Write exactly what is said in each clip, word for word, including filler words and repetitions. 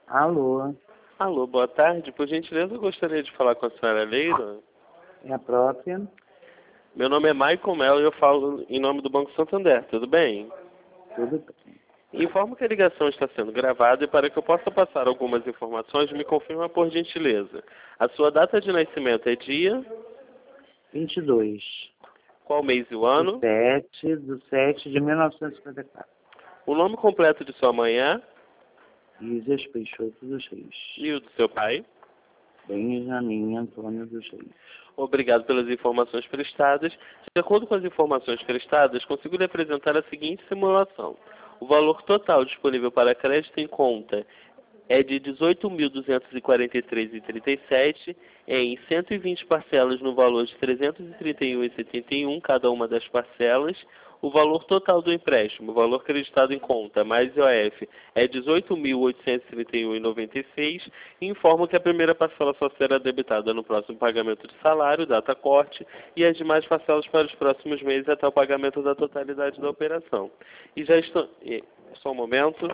Alô, Alô, boa tarde. Por gentileza, eu gostaria de falar com a senhora Leila. é a própria? Meu nome é Michael Mel e eu falo em nome do Banco Santander, tudo bem? Tudo bem. Informo que a ligação está sendo gravada e para que eu possa passar algumas informações, me confirma por gentileza. A sua data de nascimento é dia? vinte e dois Qual mês e o do ano? sete do sete de mil novecentos e cinquenta e quatro. O nome completo de sua mãe é? Isis Peixoto dos Reis. E o do seu pai? Benjamin Antônio dos Reis. Obrigado pelas informações prestadas. De acordo com as informações prestadas, consigo lhe apresentar a seguinte simulação. O valor total disponível para crédito em conta é de dezoito mil duzentos e quarenta e três reais e trinta e sete em cento e vinte parcelas no valor de trezentos e trinta e um reais e setenta e um centavos cada uma das parcelas. O valor total do empréstimo, o valor acreditado em conta, mais I O F, é dezoito mil oitocentos e trinta e um reais e noventa e seis centavos e informo que a primeira parcela só será debitada no próximo pagamento de salário, data corte, e as demais parcelas para os próximos meses até o pagamento da totalidade da operação. E já estou... e- Só um momento.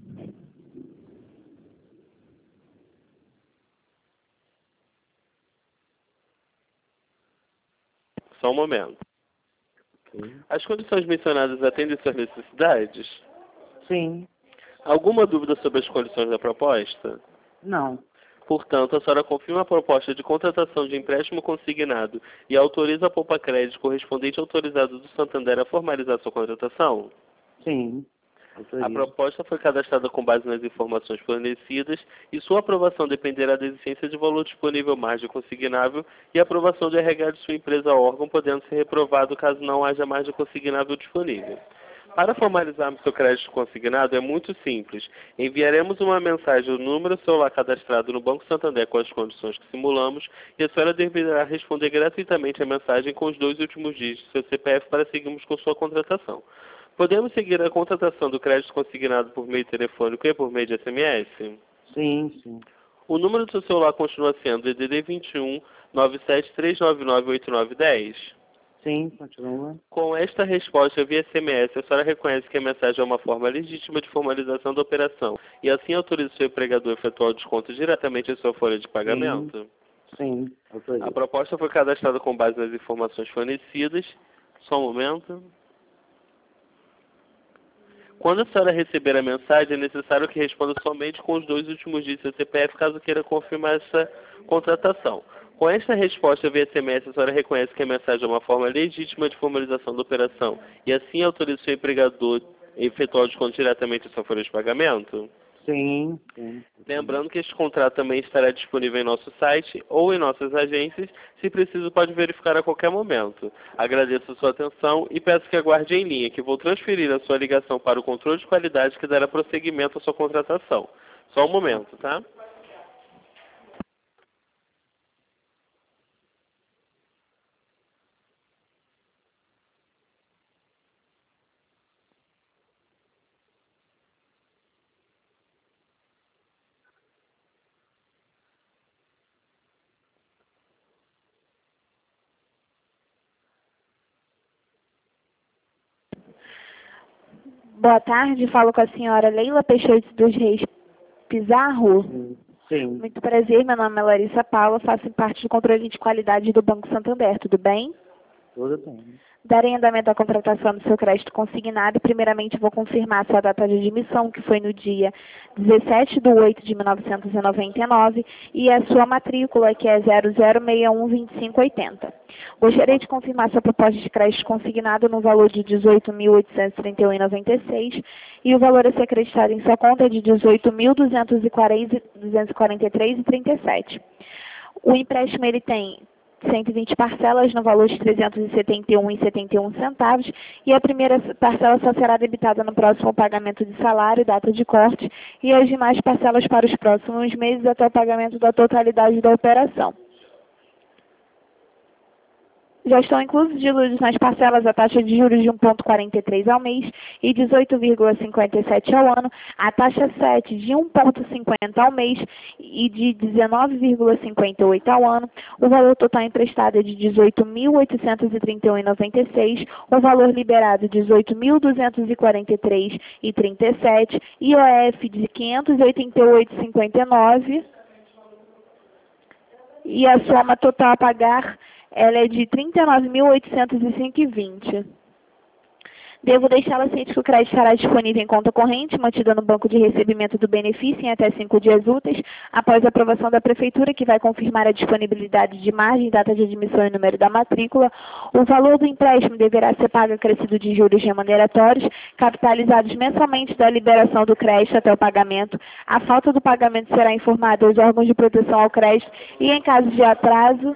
Só um momento. Ok? As condições mencionadas atendem suas necessidades? Sim. Alguma dúvida sobre as condições da proposta? Não. Portanto, a senhora confirma a proposta de contratação de empréstimo consignado e autoriza a Poupa Crédito correspondente autorizado do Santander a formalizar sua contratação? Sim. A Autorizo. proposta foi cadastrada com base nas informações fornecidas e sua aprovação dependerá da existência de valor disponível margem consignável e aprovação do R H de sua empresa ou órgão, podendo ser reprovado caso não haja margem consignável disponível. Para formalizarmos seu crédito consignado é muito simples. Enviaremos uma mensagem ao número celular cadastrado no Banco Santander com as condições que simulamos e a senhora deverá responder gratuitamente a mensagem com os dois últimos dígitos do seu C P F para seguirmos com sua contratação. Podemos seguir a contratação do crédito consignado por meio telefônico e por meio de S M S? Sim, sim. O número do seu celular continua sendo D D D vinte e um, nove sete três nove nove oito nove um zero? Sim, continua. Com esta resposta via S M S, a senhora reconhece que a mensagem é uma forma legítima de formalização da operação e assim autoriza o seu empregador a efetuar o desconto diretamente em sua folha de pagamento? Sim, A autorizo. proposta foi cadastrada com base nas informações fornecidas. Só um momento. Quando a senhora receber a mensagem, é necessário que responda somente com os dois últimos dígitos do C P F, caso queira confirmar essa contratação. Com esta resposta via S M S, a senhora reconhece que a mensagem é uma forma legítima de formalização da operação e assim autoriza o seu empregador a efetuar o desconto diretamente em sua folha de pagamento? Sim, sim. Lembrando que este contrato também estará disponível em nosso site ou em nossas agências. Se preciso, pode verificar a qualquer momento. Agradeço a sua atenção e peço que aguarde em linha, que vou transferir a sua ligação para o controle de qualidade que dará prosseguimento à sua contratação. Só um momento, tá? Boa tarde, falo com a senhora Leila Peixoto dos Reis Pizarro. Sim. Sim. Muito prazer, meu nome é Larissa Paula, faço parte do controle de qualidade do Banco Santander, tudo bem? Tudo bem. Darei andamento à contratação do seu crédito consignado e primeiramente vou confirmar a sua data de admissão, que foi no dia dezessete de oito de mil novecentos e noventa e nove, e a sua matrícula, que é zero zero seis um dois cinco oito zero. Gostaria de confirmar sua proposta de crédito consignado no valor de dezoito mil oitocentos e trinta e um reais e noventa e seis centavos e o valor a ser acreditado em sua conta é de dezoito mil duzentos e quarenta e três reais e trinta e sete centavos. O empréstimo ele tem cento e vinte parcelas no valor de trezentos e setenta e um reais e setenta e um centavos e a primeira parcela só será debitada no próximo pagamento de salário, data de corte, e as demais parcelas para os próximos meses até o pagamento da totalidade da operação. Já estão inclusos diluídos nas parcelas a taxa de juros de um vírgula quarenta e três ao mês e dezoito vírgula cinquenta e sete ao ano, a taxa sete de um vírgula cinquenta ao mês e de dezenove vírgula cinquenta e oito ao ano. O valor total emprestado é de dezoito mil oitocentos e trinta e um vírgula noventa e seis, o valor liberado dezoito mil duzentos e quarenta e três vírgula trinta e sete, I O F de quinhentos e oitenta e oito vírgula cinquenta e nove e a soma total a pagar ela é de trinta e nove mil oitocentos e cinco vírgula vinte. Devo deixá-la ciente que o crédito estará disponível em conta corrente, mantida no banco de recebimento do benefício em até cinco dias úteis, após a aprovação da Prefeitura, que vai confirmar a disponibilidade de margem, data de admissão e número da matrícula. O valor do empréstimo deverá ser pago acrescido de juros remuneratórios, capitalizados mensalmente da liberação do crédito até o pagamento. A falta do pagamento será informada aos órgãos de proteção ao crédito e, em caso de atraso,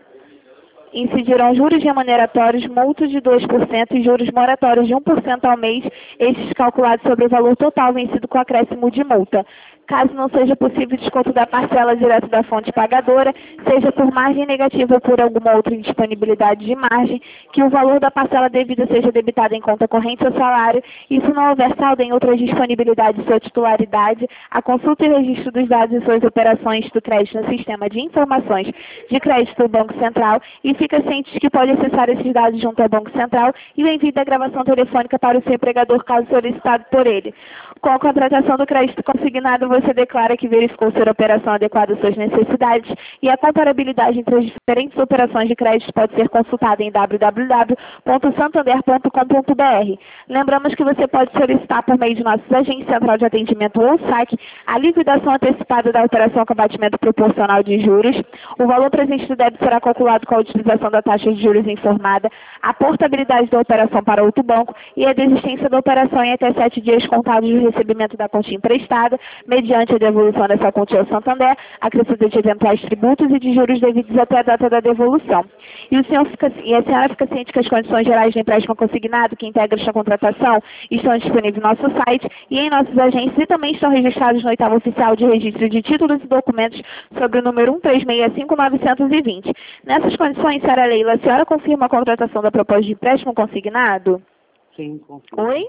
incidirão juros remuneratórios, multas de dois por cento e juros moratórios de um por cento ao mês, estes calculados sobre o valor total vencido com acréscimo de multa. Caso não seja possível desconto da parcela direto da fonte pagadora, seja por margem negativa ou por alguma outra indisponibilidade de margem, que o valor da parcela devida seja debitado em conta corrente ou salário, e se não houver saldo em outras disponibilidades de sua titularidade, a consulta e registro dos dados e suas operações do crédito no sistema de informações de crédito do Banco Central, e fica ciente que pode acessar esses dados junto ao Banco Central e o envio da gravação telefônica para o seu empregador, caso solicitado por ele. Com a contratação do crédito consignado, você declara que verificou ser a operação adequada às suas necessidades, e a comparabilidade entre as diferentes operações de crédito pode ser consultada em w w w ponto santander ponto com ponto b r. Lembramos que você pode solicitar por meio de nossos agentes central de atendimento ou S A C a liquidação antecipada da operação com abatimento proporcional de juros. O valor presente do débito será calculado com a utilização da taxa de juros informada, a portabilidade da operação para outro banco e a desistência da operação em até sete dias contados do recebimento da quantia emprestada, mediante a devolução dessa quantia ao Santander, acrescida de eventuais tributos e de juros devidos até a data da devolução. E, o senhor fica, e a senhora fica ciente que as condições gerais do empréstimo consignado que integram esta contratação estão disponíveis no nosso site e em nossos agentes, e também estão registrados no oitavo oficial de registro de títulos e documentos sobre o número um três seis cinco nove dois zero. Nessas condições, senhora Leila, a senhora confirma a contratação da proposta de empréstimo consignado? Sim, confirmo. Oi?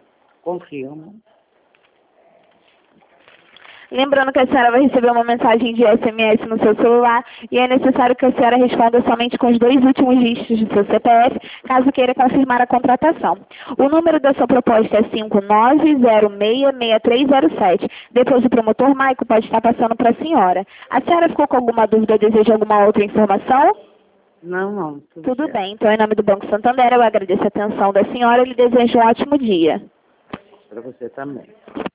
Confirmo. Lembrando que a senhora vai receber uma mensagem de S M S no seu celular e é necessário que a senhora responda somente com os dois últimos dígitos do seu C P F, caso queira confirmar a contratação. O número da sua proposta é cinco nove zero seis seis três zero sete. Depois o promotor Maico pode estar passando para a senhora. A senhora ficou com alguma dúvida ou deseja alguma outra informação? Não, não. Tudo, Tudo certo. bem. Então, em nome do Banco Santander, eu agradeço a atenção da senhora e lhe desejo um ótimo dia. Para você também.